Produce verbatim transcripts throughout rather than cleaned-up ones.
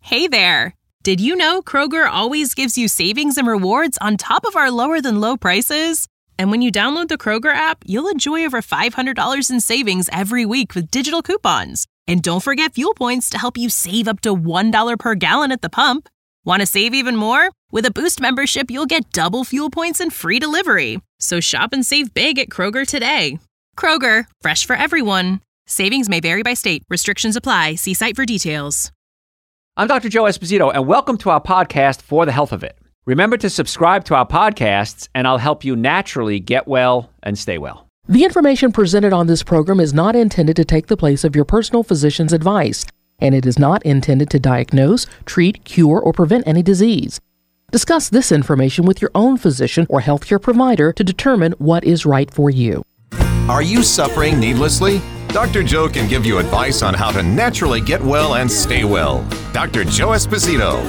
Hey there! Did you know Kroger always gives you savings and rewards on top of our lower-than-low prices? And when you download the Kroger app, you'll enjoy over five hundred dollars in savings every week with digital coupons. And don't forget fuel points to help you save up to one dollar per gallon at the pump. Want to save even more? With a Boost membership, you'll get double fuel points and free delivery. So shop and save big at Kroger today. Kroger, fresh for everyone. Savings may vary by state. Restrictions apply. See site for details. I'm Doctor Joe Esposito, and welcome to our podcast, For the Health of It. Remember to subscribe to our podcasts, and I'll help you naturally get well and stay well. The information presented on this program is not intended to take the place of your personal physician's advice, and it is not intended to diagnose, treat, cure, or prevent any disease. Discuss this information with your own physician or healthcare provider to determine what is right for you. Are you suffering needlessly? Doctor Joe can give you advice on how to naturally get well and stay well. Doctor Joe Esposito.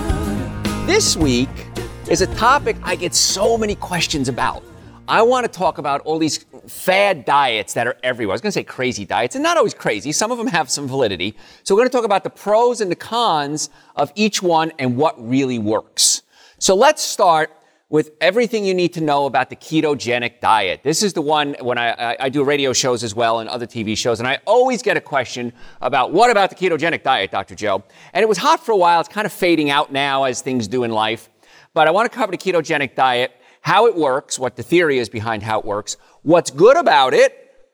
This week is a topic I get so many questions about. I want to talk about all these fad diets that are everywhere. I was going to say crazy diets, and not always crazy. Some of them have some validity. So we're going to talk about the pros and the cons of each one and what really works. So let's start with everything you need to know about the ketogenic diet. This is the one when I, I, I do radio shows as well and other T V shows, and I always get a question about, what about the ketogenic diet, Doctor Joe? And it was hot for a while. It's kind of fading out now, as things do in life. But I want to cover the ketogenic diet, how it works, what the theory is behind how it works, what's good about it,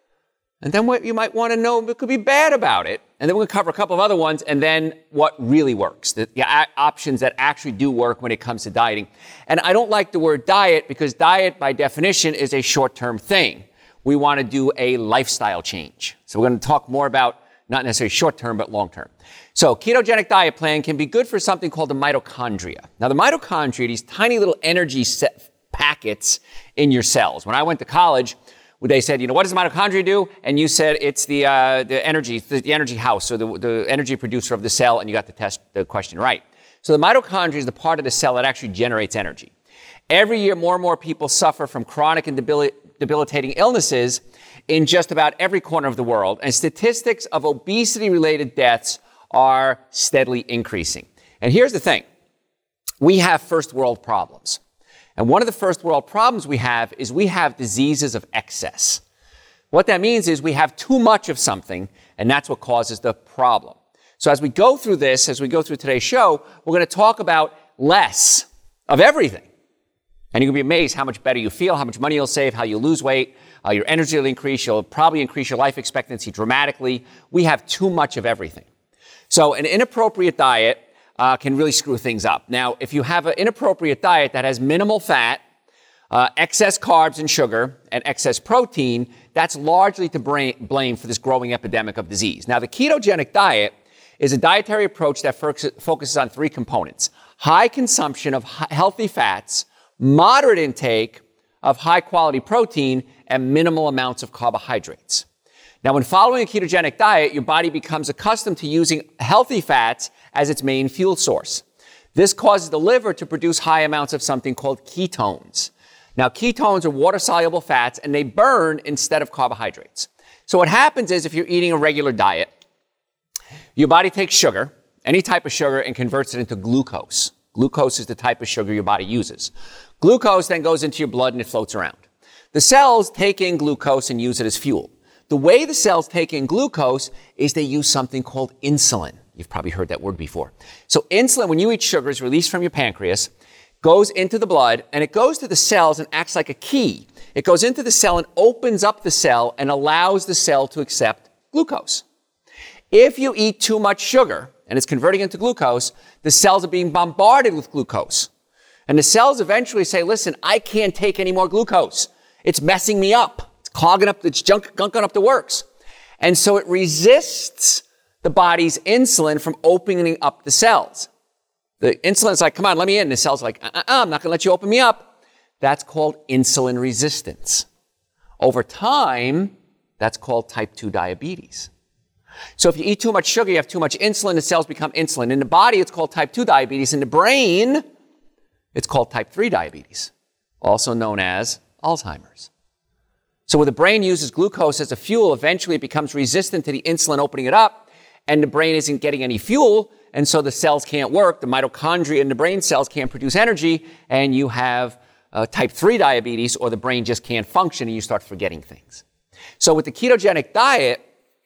and then what you might want to know what could be bad about it. And then we're going to cover a couple of other ones, and then what really works, the, the a- options that actually do work when it comes to dieting. And I don't like the word diet because diet, by definition, is a short-term thing. We want to do a lifestyle change. So we're going to talk more about not necessarily short-term, but long-term. So ketogenic diet plan can be good for something called the mitochondria. Now, the mitochondria, these tiny little energy set packets in your cells. When I went to college, they said, you know, what does the mitochondria do? And you said it's the uh, the energy, the, the energy house, or the, the energy producer of the cell, and you got the test, the question right. So the mitochondria is the part of the cell that actually generates energy. Every year, more and more people suffer from chronic and debil- debilitating illnesses in just about every corner of the world, and statistics of obesity-related deaths are steadily increasing. And here's the thing. We have first world problems. And one of the first world problems we have is we have diseases of excess. What that means is we have too much of something, and that's what causes the problem. So as we go through this, as we go through today's show, we're going to talk about less of everything. And you're going to be amazed how much better you feel, how much money you'll save, how you'll lose weight, uh, your energy will increase, you'll probably increase your life expectancy dramatically. We have too much of everything. So an inappropriate diet Uh, can really screw things up. Now, if you have an inappropriate diet that has minimal fat, uh, excess carbs and sugar, and excess protein, that's largely to bra- blame for this growing epidemic of disease. Now, the ketogenic diet is a dietary approach that fo- focuses on three components: high consumption of h- healthy fats, moderate intake of high-quality protein, and minimal amounts of carbohydrates. Now, when following a ketogenic diet, your body becomes accustomed to using healthy fats as its main fuel source. This causes the liver to produce high amounts of something called ketones. Now, ketones are water-soluble fats, and they burn instead of carbohydrates. So what happens is if you're eating a regular diet, your body takes sugar, any type of sugar, and converts it into glucose. Glucose is the type of sugar your body uses. Glucose then goes into your blood and it floats around. The cells take in glucose and use it as fuel. The way the cells take in glucose is they use something called insulin. You've probably heard that word before. So insulin, when you eat sugar, is released from your pancreas, goes into the blood, and it goes to the cells and acts like a key. It goes into the cell and opens up the cell and allows the cell to accept glucose. If you eat too much sugar and it's converting into glucose, the cells are being bombarded with glucose. And the cells eventually say, listen, I can't take any more glucose. It's messing me up. It's clogging up, it's junk, gunking up the works. And so it resists the body's insulin from opening up the cells. The insulin's like, come on, let me in. The cell's like, uh-uh, I'm not going to let you open me up. That's called insulin resistance. Over time, that's called type two diabetes. So if you eat too much sugar, you have too much insulin, the cells become insulin. In the body, it's called type two diabetes. In the brain, it's called type three diabetes, also known as Alzheimer's. So when the brain uses glucose as a fuel, eventually it becomes resistant to the insulin opening it up, and the brain isn't getting any fuel, and so the cells can't work. The mitochondria in the brain cells can't produce energy, and you have uh, type three diabetes, or the brain just can't function, and you start forgetting things. So with the ketogenic diet,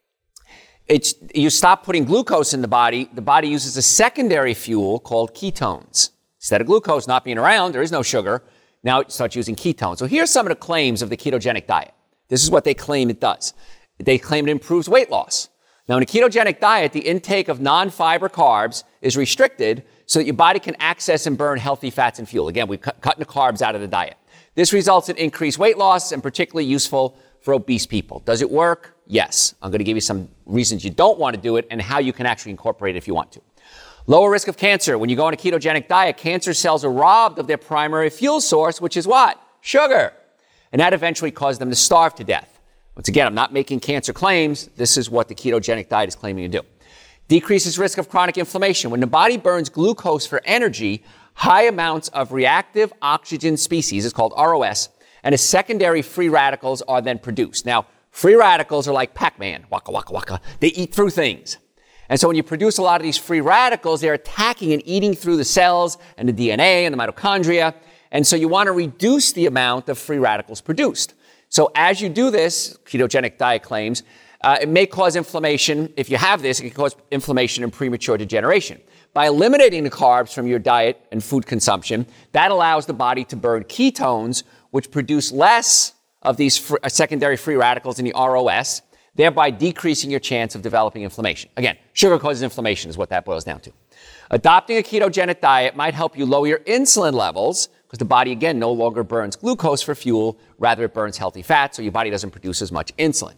it's, you stop putting glucose in the body. The body uses a secondary fuel called ketones. Instead of glucose not being around, there is no sugar. Now it starts using ketones. So here's some of the claims of the ketogenic diet. This is what they claim it does. They claim it improves weight loss. Now, in a ketogenic diet, the intake of non-fiber carbs is restricted so that your body can access and burn healthy fats and fuel. Again, we're cu- cutting the carbs out of the diet. This results in increased weight loss and particularly useful for obese people. Does it work? Yes. I'm going to give you some reasons you don't want to do it and how you can actually incorporate it if you want to. Lower risk of cancer. When you go on a ketogenic diet, cancer cells are robbed of their primary fuel source, which is what? Sugar. And that eventually causes them to starve to death. Once again, I'm not making cancer claims. This is what the ketogenic diet is claiming to do. Decreases risk of chronic inflammation. When the body burns glucose for energy, high amounts of reactive oxygen species, it's called R O S, and as secondary free radicals are then produced. Now, free radicals are like Pac-Man, waka, waka, waka. They eat through things. And so when you produce a lot of these free radicals, they're attacking and eating through the cells and the D N A and the mitochondria. And so you want to reduce the amount of free radicals produced. So as you do this, ketogenic diet claims, uh, it may cause inflammation. If you have this, it can cause inflammation and premature degeneration. By eliminating the carbs from your diet and food consumption, that allows the body to burn ketones, which produce less of these fr- secondary free radicals in the R O S, thereby decreasing your chance of developing inflammation. Again, sugar causes inflammation is what that boils down to. Adopting a ketogenic diet might help you lower your insulin levels because the body, again, no longer burns glucose for fuel. Rather, it burns healthy fat, so your body doesn't produce as much insulin.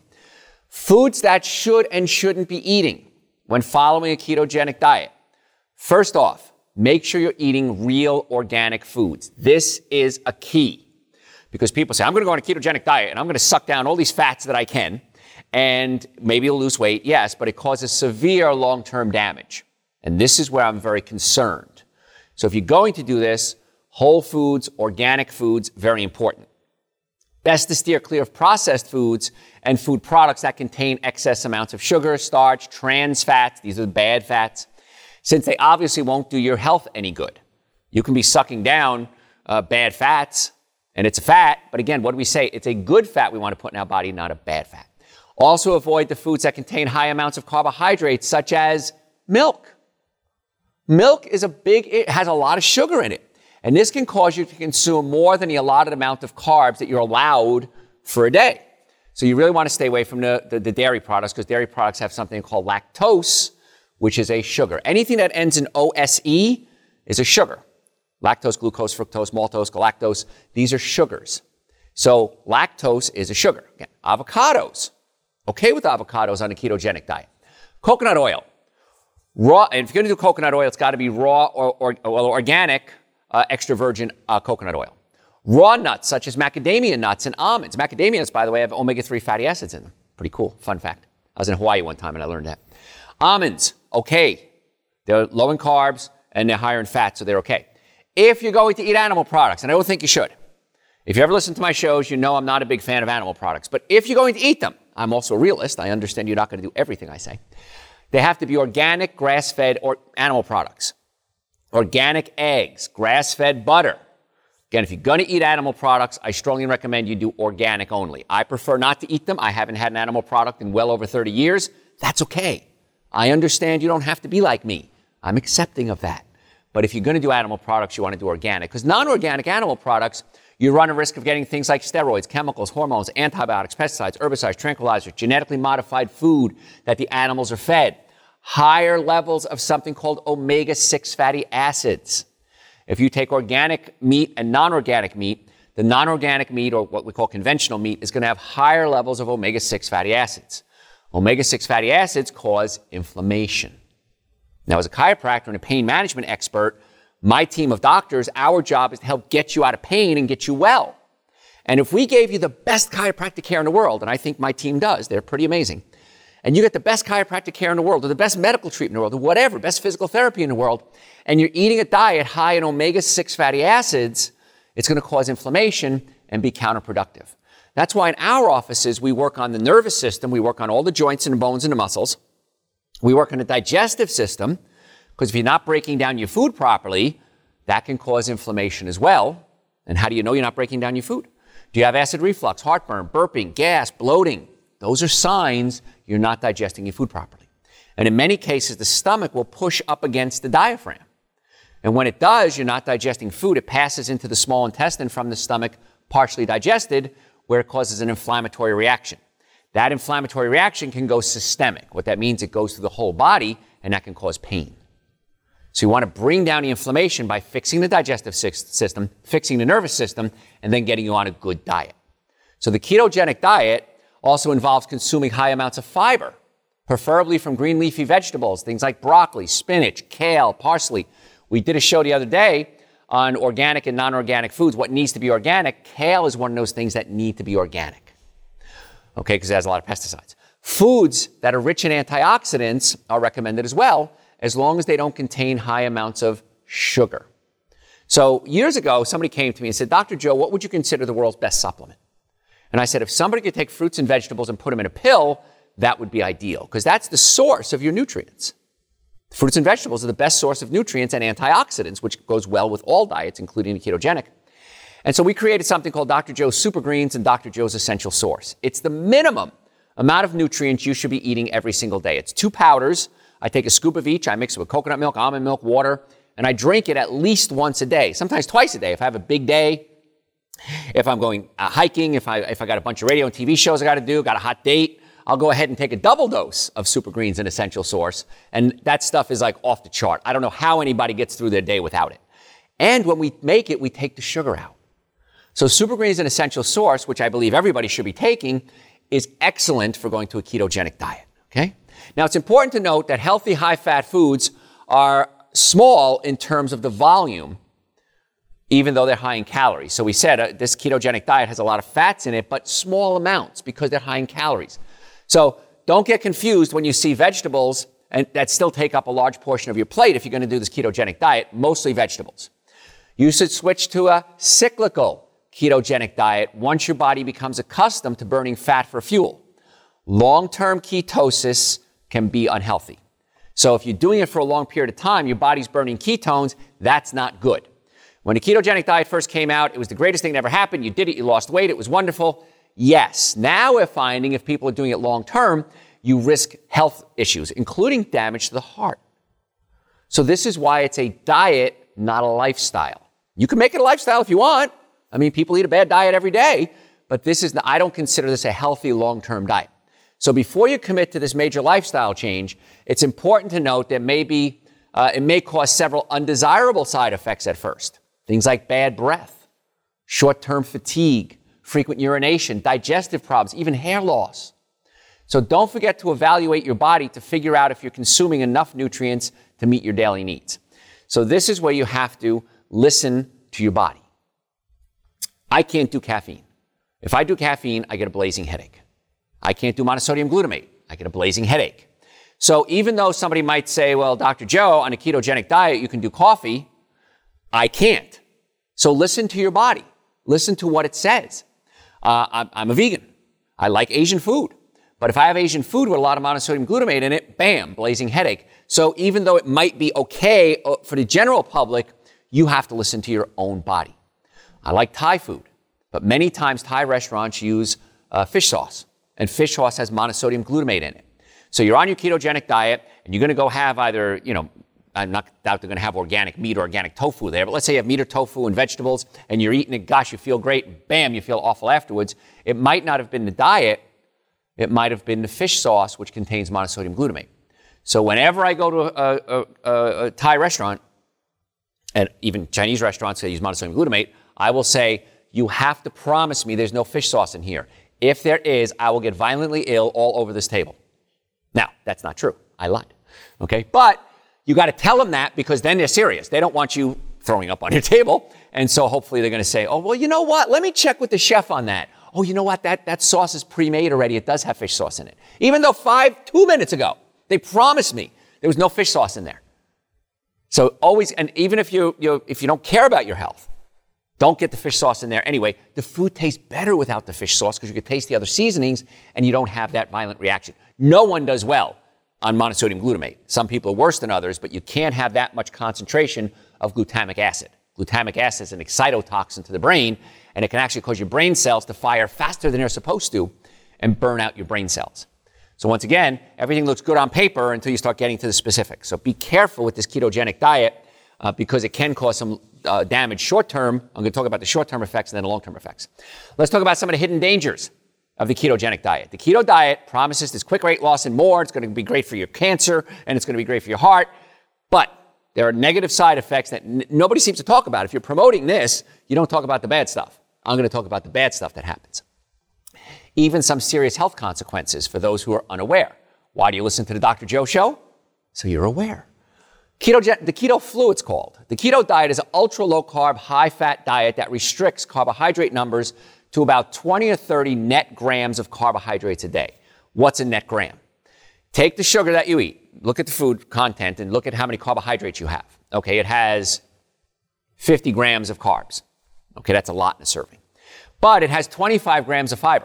Foods that should and shouldn't be eating when following a ketogenic diet. First off, make sure you're eating real organic foods. This is a key because people say, I'm going to go on a ketogenic diet and I'm going to suck down all these fats that I can and maybe you'll lose weight. Yes, but it causes severe long-term damage. And this is where I'm very concerned. So if you're going to do this, whole foods, organic foods, very important. Best to steer clear of processed foods and food products that contain excess amounts of sugar, starch, trans fats. These are the bad fats, since they obviously won't do your health any good. You can be sucking down uh, bad fats, and it's a fat, but again, what do we say? It's a good fat we want to put in our body, not a bad fat. Also avoid the foods that contain high amounts of carbohydrates, such as milk. Milk is a big, it has a lot of sugar in it. And this can cause you to consume more than the allotted amount of carbs that you're allowed for a day. So you really want to stay away from the, the, the dairy products because dairy products have something called lactose, which is a sugar. Anything that ends in O S E is a sugar. Lactose, glucose, fructose, maltose, galactose, these are sugars. So lactose is a sugar. Again, avocados. Okay with avocados on a ketogenic diet. Coconut oil. Raw, and if you're going to do coconut oil, it's got to be raw or, or, or organic, uh, extra virgin uh, coconut oil. Raw nuts, such as macadamia nuts and almonds. Macadamia nuts, by the way, have omega three fatty acids in them. Pretty cool. Fun fact. I was in Hawaii one time and I learned that. Almonds, okay. They're low in carbs and they're higher in fat, so they're okay. If you're going to eat animal products, and I don't think you should. If you ever listen to my shows, you know I'm not a big fan of animal products. But if you're going to eat them, I'm also a realist. I understand you're not going to do everything I say. They have to be organic, grass-fed or animal products. Organic eggs, grass-fed butter. Again, if you're going to eat animal products, I strongly recommend you do organic only. I prefer not to eat them. I haven't had an animal product in well over thirty years. That's okay. I understand you don't have to be like me. I'm accepting of that. But if you're going to do animal products, you want to do organic. Because non-organic animal products, you run a risk of getting things like steroids, chemicals, hormones, antibiotics, pesticides, herbicides, tranquilizers, genetically modified food that the animals are fed. Higher levels of something called omega six fatty acids. If you take organic meat and non-organic meat, the non-organic meat, or what we call conventional meat, is going to have higher levels of omega six fatty acids. Omega six fatty acids cause inflammation. Now, as a chiropractor and a pain management expert, my team of doctors, our job is to help get you out of pain and get you well. And if we gave you the best chiropractic care in the world, and I think my team does, they're pretty amazing, and you get the best chiropractic care in the world, or the best medical treatment in the world, or whatever, best physical therapy in the world, and you're eating a diet high in omega six fatty acids, it's going to cause inflammation and be counterproductive. That's why in our offices, we work on the nervous system, we work on all the joints and the bones and the muscles, we work on the digestive system, Because if you're not breaking down your food properly, that can cause inflammation as well. And how do you know you're not breaking down your food? Do you have acid reflux, heartburn, burping, gas, bloating? Those are signs you're not digesting your food properly. And in many cases, the stomach will push up against the diaphragm. And when it does, you're not digesting food. It passes into the small intestine from the stomach, partially digested, where it causes an inflammatory reaction. That inflammatory reaction can go systemic. What that means, it goes through the whole body, and that can cause pain. So you want to bring down the inflammation by fixing the digestive system, fixing the nervous system, and then getting you on a good diet. So the ketogenic diet also involves consuming high amounts of fiber, preferably from green leafy vegetables, things like broccoli, spinach, kale, parsley. We did a show the other day on organic and non-organic foods, what needs to be organic. Kale is one of those things that need to be organic, okay, because it has a lot of pesticides. Foods that are rich in antioxidants are recommended as well, as long as they don't contain high amounts of sugar. So years ago, somebody came to me and said, Doctor Joe, what would you consider the world's best supplement? And I said, if somebody could take fruits and vegetables and put them in a pill, that would be ideal, because that's the source of your nutrients. Fruits and vegetables are the best source of nutrients and antioxidants, which goes well with all diets, including the ketogenic. And so we created something called Doctor Joe's Super Greens and Doctor Joe's Essential Source. It's the minimum amount of nutrients you should be eating every single day. It's two powders. I take a scoop of each. I mix it with coconut milk, almond milk, water, and I drink it at least once a day, sometimes twice a day. If I have a big day, if I'm going uh, hiking, if I if I got a bunch of radio and T V shows I got to do, got a hot date, I'll go ahead and take a double dose of Super Greens and Essential Source, and that stuff is like off the chart. I don't know how anybody gets through their day without it. And when we make it, we take the sugar out. So Super Greens and Essential Source, which I believe everybody should be taking, is excellent for going to a ketogenic diet, okay? Now, it's important to note that healthy, high-fat foods are small in terms of the volume, even though they're high in calories. So we said uh, this ketogenic diet has a lot of fats in it, but small amounts because they're high in calories. So don't get confused when you see vegetables and that still take up a large portion of your plate if you're going to do this ketogenic diet, mostly vegetables. You should switch to a cyclical ketogenic diet once your body becomes accustomed to burning fat for fuel. Long-term ketosis can be unhealthy. So if you're doing it for a long period of time, your body's burning ketones, that's not good. When the ketogenic diet first came out, it was the greatest thing that ever happened. You did it, you lost weight, it was wonderful. Yes, now we're finding if people are doing it long-term, you risk health issues, including damage to the heart. So this is why it's a diet, not a lifestyle. You can make it a lifestyle if you want. I mean, people eat a bad diet every day, but this is, I don't consider this a healthy long-term diet. So before you commit to this major lifestyle change, it's important to note that maybe uh, it may cause several undesirable side effects at first. Things like bad breath, short-term fatigue, frequent urination, digestive problems, even hair loss. So don't forget to evaluate your body to figure out if you're consuming enough nutrients to meet your daily needs. So this is where you have to listen to your body. I can't do caffeine. If I do caffeine, I get a blazing headache. I can't do monosodium glutamate. I get a blazing headache. So even though somebody might say, well, Doctor Joe, on a ketogenic diet, you can do coffee, I can't. So listen to your body. Listen to what it says. Uh, I'm, I'm a vegan. I like Asian food. But if I have Asian food with a lot of monosodium glutamate in it, bam, blazing headache. So even though it might be okay for the general public, you have to listen to your own body. I like Thai food, but many times Thai restaurants use uh, fish sauce, and fish sauce has monosodium glutamate in it. So you're on your ketogenic diet, and you're going to go have either, you know, I'm not doubt they're going to have organic meat or organic tofu there, but let's say you have meat or tofu and vegetables, and you're eating it, gosh, you feel great, bam, you feel awful afterwards. It might not have been the diet, it might have been the fish sauce, which contains monosodium glutamate. So whenever I go to a, a, a, a Thai restaurant, and even Chinese restaurants that use monosodium glutamate, I will say, you have to promise me there's no fish sauce in here. If there is, I will get violently ill all over this table. Now, that's not true. I lied. Okay? But you got to tell them that, because then they're serious. They don't want you throwing up on your table. And so hopefully they're going to say, oh, well, you know what? Let me check with the chef on that. Oh, you know what? That, that sauce is pre-made already. It does have fish sauce in it. Even though five, two minutes ago, they promised me there was no fish sauce in there. So always, and even if you, you if you don't care about your health, don't get the fish sauce in there anyway. The food tastes better without the fish sauce because you can taste the other seasonings and you don't have that violent reaction. No one does well on monosodium glutamate. Some people are worse than others, but you can't have that much concentration of glutamic acid. Glutamic acid is an excitotoxin to the brain, and it can actually cause your brain cells to fire faster than they're supposed to and burn out your brain cells. So once again, everything looks good on paper until you start getting to the specifics. So be careful with this ketogenic diet uh, because it can cause some uh, damage short-term. I'm going to talk about the short-term effects and then the long-term effects. Let's talk about some of the hidden dangers of the ketogenic diet. The keto diet promises this quick weight loss and more. It's going to be great for your cancer, and it's going to be great for your heart. But there are negative side effects that n- nobody seems to talk about. If you're promoting this, you don't talk about the bad stuff. I'm going to talk about the bad stuff that happens. Even some serious health consequences for those who are unaware. Why do you listen to the Doctor Joe Show? So you're aware. Ketogen- the keto flu, it's called. The keto diet is an ultra low carb, high fat diet that restricts carbohydrate numbers to about twenty or thirty net grams of carbohydrates a day. What's a net gram? Take the sugar that you eat, look at the food content, and look at how many carbohydrates you have. Okay, it has fifty grams of carbs. Okay, that's a lot in a serving. But it has twenty-five grams of fiber.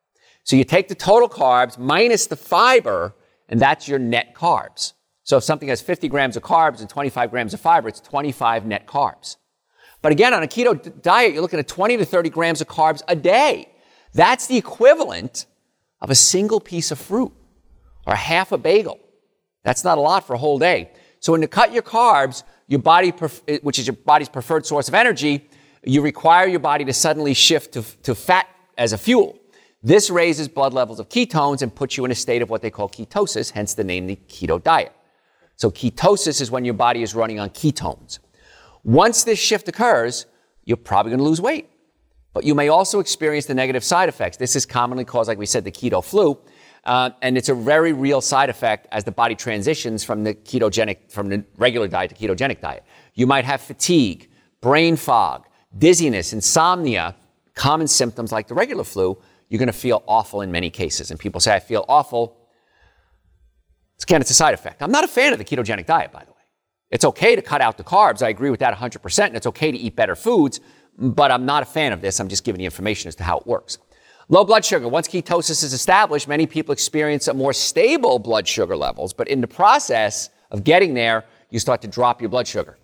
So you take the total carbs minus the fiber, and that's your net carbs. So if something has fifty grams of carbs and twenty-five grams of fiber, it's twenty-five net carbs. But again, on a keto d- diet, you're looking at twenty to thirty grams of carbs a day. That's the equivalent of a single piece of fruit or half a bagel. That's not a lot for a whole day. So when you cut your carbs, your body, pref- which is your body's preferred source of energy, you require your body to suddenly shift to, to fat as a fuel. This raises blood levels of ketones and puts you in a state of what they call ketosis, hence the name the keto diet. So ketosis is when your body is running on ketones. Once this shift occurs, you're probably going to lose weight. But you may also experience the negative side effects. This is commonly caused, like we said, the keto flu. Uh, and it's a very real side effect as the body transitions from the ketogenic, from the regular diet to ketogenic diet. You might have fatigue, brain fog, dizziness, insomnia, common symptoms like the regular flu. You're going to feel awful in many cases. And people say, I feel awful. Again, it's a side effect. I'm not a fan of the ketogenic diet, by the way. It's okay to cut out the carbs. I agree with that one hundred percent. And it's okay to eat better foods, but I'm not a fan of this. I'm just giving you information as to how it works. Low blood sugar. Once ketosis is established, many people experience a more stable blood sugar levels, but in the process of getting there, you start to drop your blood sugar.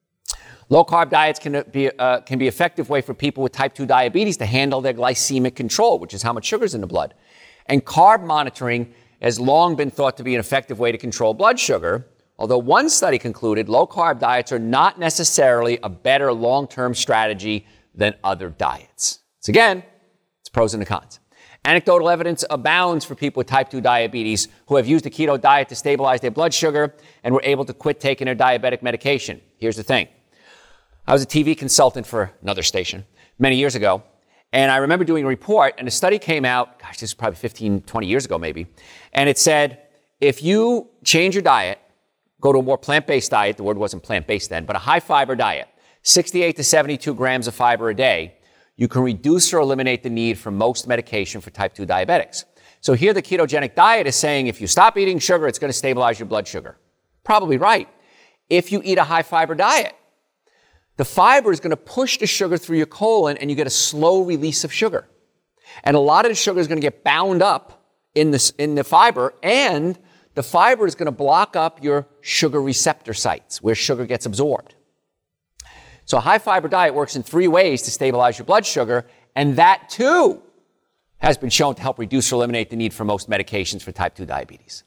Low carb diets can be, uh, can be an effective way for people with type two diabetes to handle their glycemic control, which is how much sugar is in the blood. And carb monitoring has long been thought to be an effective way to control blood sugar, although one study concluded low carb diets are not necessarily a better long-term strategy than other diets. So again, it's pros and the cons. Anecdotal evidence abounds for people with type two diabetes who have used the keto diet to stabilize their blood sugar and were able to quit taking their diabetic medication. Here's the thing. I was a T V consultant for another station many years ago, and I remember doing a report, and a study came out, gosh, this is probably fifteen, twenty years ago maybe, and it said, if you change your diet, go to a more plant-based diet, the word wasn't plant-based then, but a high-fiber diet, sixty-eight to seventy-two grams of fiber a day, you can reduce or eliminate the need for most medication for type two diabetics. So here the ketogenic diet is saying if you stop eating sugar, it's going to stabilize your blood sugar. Probably right. If you eat a high-fiber diet, the fiber is going to push the sugar through your colon and you get a slow release of sugar. And a lot of the sugar is going to get bound up in the, in the fiber, and the fiber is going to block up your sugar receptor sites where sugar gets absorbed. So a high-fiber diet works in three ways to stabilize your blood sugar, and that too has been shown to help reduce or eliminate the need for most medications for type two diabetes.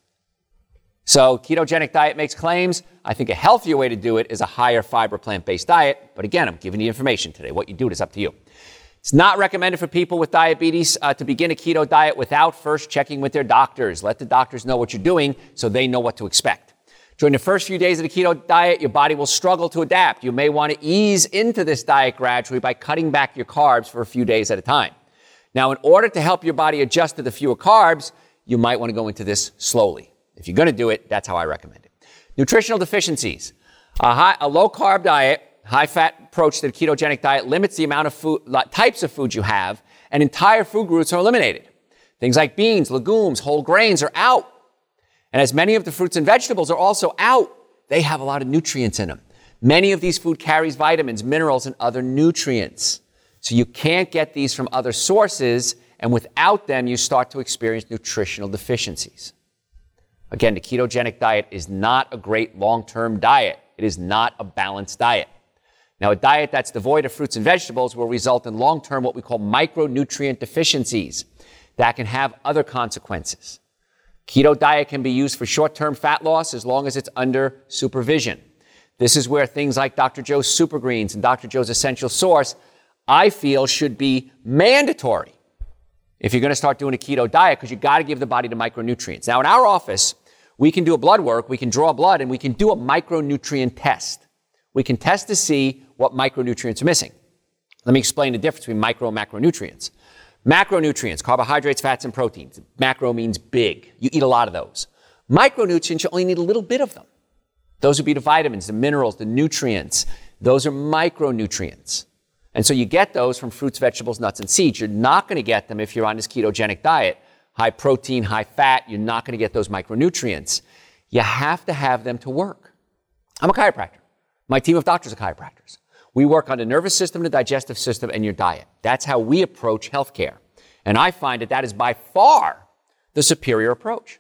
So ketogenic diet makes claims. I think a healthier way to do it is a higher fiber plant-based diet. But again, I'm giving you information today. What you do is up to you. It's not recommended for people with diabetes uh, to begin a keto diet without first checking with their doctors. Let the doctors know what you're doing so they know what to expect. During the first few days of the keto diet, your body will struggle to adapt. You may want to ease into this diet gradually by cutting back your carbs for a few days at a time. Now, in order to help your body adjust to the fewer carbs, you might want to go into this slowly. If you're going to do it, that's how I recommend it. Nutritional deficiencies. A, high, a low-carb diet, high-fat approach to the ketogenic diet limits the amount of food, types of food you have, and entire food groups are eliminated. Things like beans, legumes, whole grains are out. And as many of the fruits and vegetables are also out, they have a lot of nutrients in them. Many of these food carries vitamins, minerals, and other nutrients. So you can't get these from other sources, and without them, you start to experience nutritional deficiencies. Again, the ketogenic diet is not a great long-term diet. It is not a balanced diet. Now, a diet that's devoid of fruits and vegetables will result in long-term what we call micronutrient deficiencies that can have other consequences. Keto diet can be used for short-term fat loss as long as it's under supervision. This is where things like Doctor Joe's Super Greens and Doctor Joe's Essential Source, I feel, should be mandatory if you're going to start doing a keto diet, because you got to give the body the micronutrients. Now, in our office, we can do a blood work, we can draw blood, and we can do a micronutrient test. We can test to see what micronutrients are missing. Let me explain the difference between micro and macronutrients. Macronutrients, carbohydrates, fats, and proteins. Macro means big. You eat a lot of those. Micronutrients, you only need a little bit of them. Those would be the vitamins, the minerals, the nutrients. Those are micronutrients. And so you get those from fruits, vegetables, nuts, and seeds. You're not going to get them if you're on this ketogenic diet. High protein, high fat, you're not going to get those micronutrients. You have to have them to work. I'm a chiropractor. My team of doctors are chiropractors. We work on the nervous system, the digestive system, and your diet. That's how we approach healthcare. And I find that that is by far the superior approach.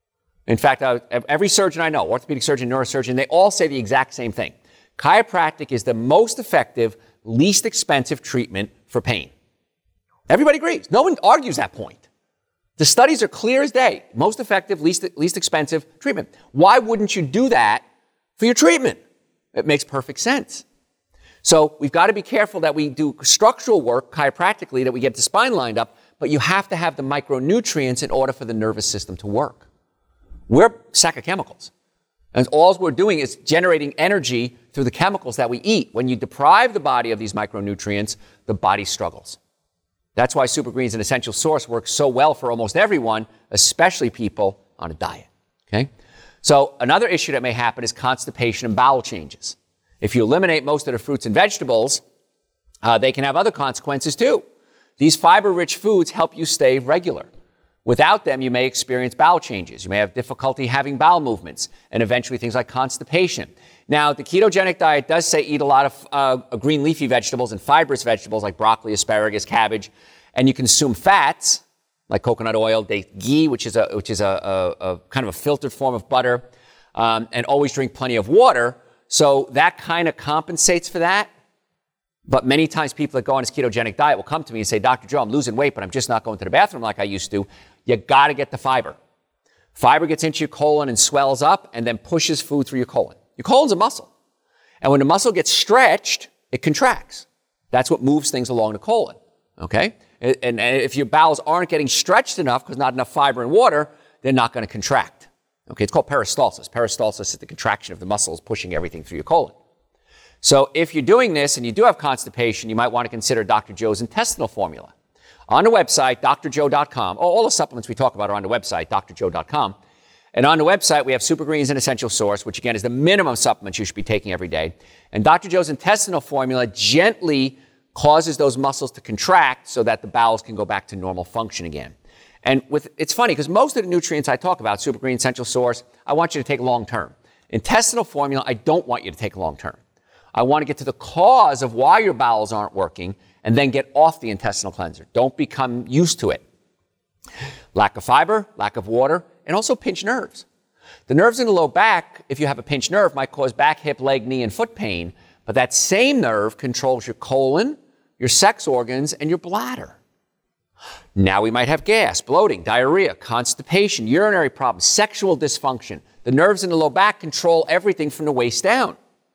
In fact, I, every surgeon I know, orthopedic surgeon, neurosurgeon, they all say the exact same thing. Chiropractic is the most effective, least expensive treatment for pain. Everybody agrees. No one argues that point. The studies are clear as day. Most effective, least, least expensive treatment. Why wouldn't you do that for your treatment? It makes perfect sense. So we've got to be careful that we do structural work chiropractically, that we get the spine lined up, but you have to have the micronutrients in order for the nervous system to work. We're a sack of chemicals. And all we're doing is generating energy through the chemicals that we eat. When you deprive the body of these micronutrients, the body struggles. That's why Super Greens and Essential Source works so well for almost everyone, especially people on a diet. Okay? So another issue that may happen is constipation and bowel changes. If you eliminate most of the fruits and vegetables, uh, they can have other consequences too. These fiber-rich foods help you stay regular. Without them, you may experience bowel changes. You may have difficulty having bowel movements, and eventually things like constipation. Now, the ketogenic diet does say eat a lot of uh, green leafy vegetables and fibrous vegetables like broccoli, asparagus, cabbage, and you consume fats like coconut oil, date ghee, which is a which is a, a, a kind of a filtered form of butter, um, and always drink plenty of water. So that kind of compensates for that. But many times people that go on this ketogenic diet will come to me and say, Doctor Joe, I'm losing weight, but I'm just not going to the bathroom like I used to. You got to get the fiber. Fiber gets into your colon and swells up and then pushes food through your colon. Your colon's a muscle. And when the muscle gets stretched, it contracts. That's what moves things along the colon. Okay? And, and if your bowels aren't getting stretched enough because not enough fiber and water, they're not going to contract. Okay? It's called peristalsis. Peristalsis is the contraction of the muscles pushing everything through your colon. So if you're doing this and you do have constipation, you might want to consider Doctor Joe's intestinal formula. On the website, D R joe dot com, oh, all the supplements we talk about are on the website, D R joe dot com. And on the website, we have Super Greens and Essential Source, which again is the minimum supplements you should be taking every day. And Doctor Joe's intestinal formula gently causes those muscles to contract so that the bowels can go back to normal function again. And with it's funny because most of the nutrients I talk about, Super Greens, Essential Source, I want you to take long term. Intestinal formula, I don't want you to take long term. I want to get to the cause of why your bowels aren't working and then get off the intestinal cleanser. Don't become used to it. Lack of fiber, lack of water, and also pinched nerves. The nerves in the low back, if you have a pinched nerve, might cause back, hip, leg, knee, and foot pain, but that same nerve controls your colon, your sex organs, and your bladder. Now we might have gas, bloating, diarrhea, constipation, urinary problems, sexual dysfunction. The nerves in the low back control everything from the waist down.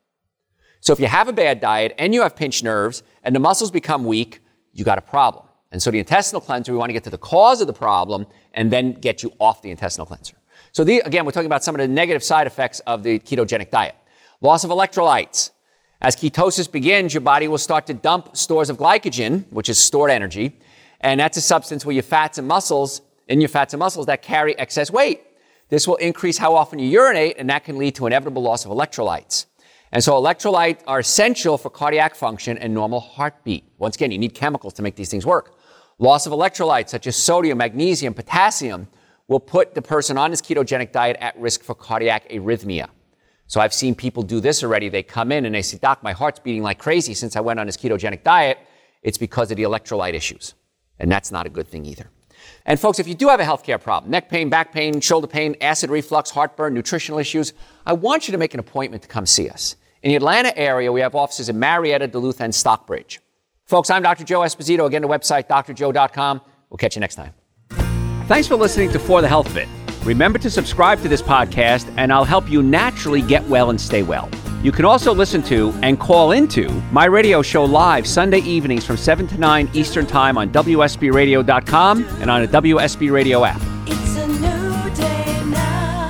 So if you have a bad diet and you have pinched nerves and the muscles become weak, you got a problem. And so the intestinal cleanser, we want to get to the cause of the problem and then get you off the intestinal cleanser. So the, again, we're talking about some of the negative side effects of the ketogenic diet. Loss of electrolytes. As ketosis begins, your body will start to dump stores of glycogen, which is stored energy. And that's a substance where your fats and muscles, in your fats and muscles that carry excess weight. This will increase how often you urinate, and that can lead to inevitable loss of electrolytes. And so electrolytes are essential for cardiac function and normal heartbeat. Once again, you need chemicals to make these things work. Loss of electrolytes such as sodium, magnesium, potassium will put the person on this ketogenic diet at risk for cardiac arrhythmia. So I've seen people do this already. They come in and they say, Doc, my heart's beating like crazy since I went on this ketogenic diet. It's because of the electrolyte issues. And that's not a good thing either. And folks, if you do have a healthcare problem, neck pain, back pain, shoulder pain, acid reflux, heartburn, nutritional issues, I want you to make an appointment to come see us. In the Atlanta area, we have offices in Marietta, Duluth, and Stockbridge. Folks, I'm Doctor Joe Esposito. Again, the website, D R joe dot com. We'll catch you next time. Thanks for listening to For the Health of It. Remember to subscribe to this podcast, and I'll help you naturally get well and stay well. You can also listen to and call into my radio show live Sunday evenings from seven to nine Eastern Time on W S B radio dot com and on the W S B Radio app. It's a new day now.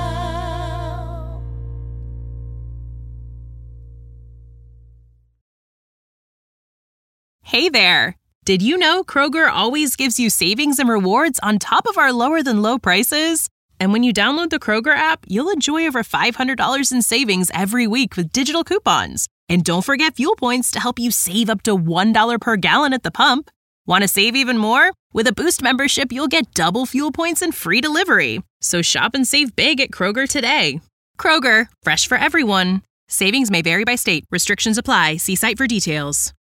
Hey there! Did you know Kroger always gives you savings and rewards on top of our lower than low prices? And when you download the Kroger app, you'll enjoy over five hundred dollars in savings every week with digital coupons. And don't forget fuel points to help you save up to one dollar per gallon at the pump. Want to save even more? With a Boost membership, you'll get double fuel points and free delivery. So shop and save big at Kroger today. Kroger, fresh for everyone. Savings may vary by state. Restrictions apply. See site for details.